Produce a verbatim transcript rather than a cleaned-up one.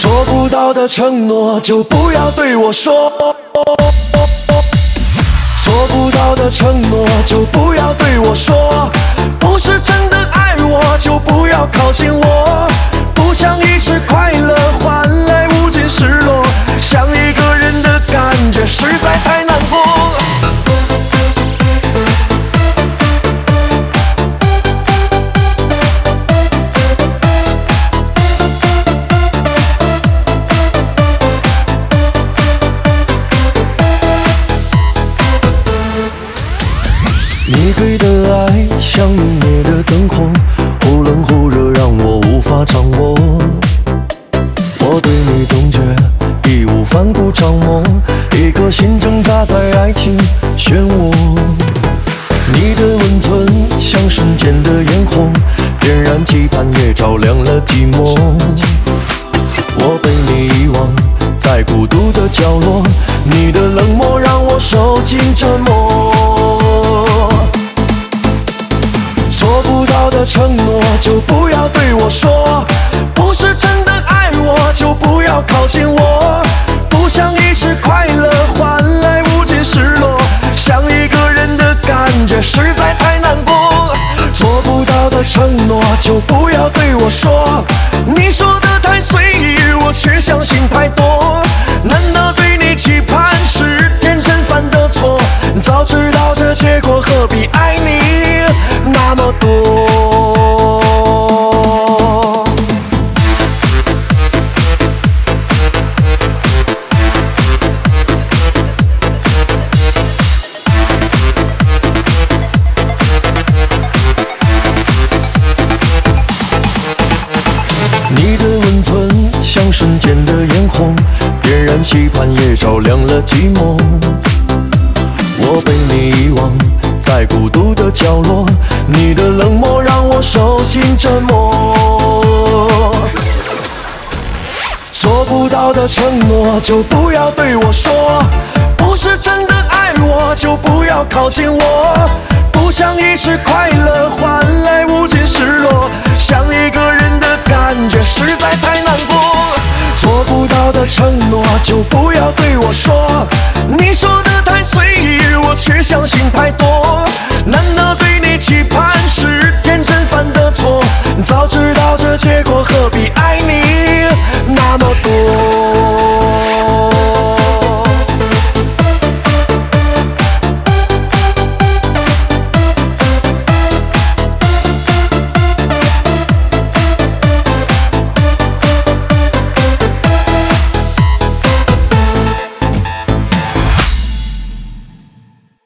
做不到的承诺就不要对我说，做不到的承诺就不要对我说，不是真的爱我就不要靠近我，不想一时快乐换来无尽失落，想一个人的感觉实在太难过。你给的爱像明灭的灯火，忽冷忽热让我无法掌握，我对你总觉义无反顾张望，一颗心挣扎在爱情漩涡。你的温存像瞬间的烟火，点燃期盼也照亮了寂寞，我被你遗忘在孤独的角落，你的冷漠让我受尽折磨，做不到的承诺就不要对我说，不是真的爱我就不要靠近我，不想一时快乐换来无尽失落，想一个人的感觉实在太难过，做不到的承诺就不要对我说，你说的太随意我却相信太多，难道对你期盼是天真犯的错，早知道这结果何必爱你那么多。你的温存像瞬间的烟火，点燃期盼也照亮了寂寞，我被你遗忘在孤独的角落，你的冷漠让我受尽折磨，做不到的承诺就不要对我说，不是真的爱我就不要靠近我，不想一时快乐换来无尽失落，想一个人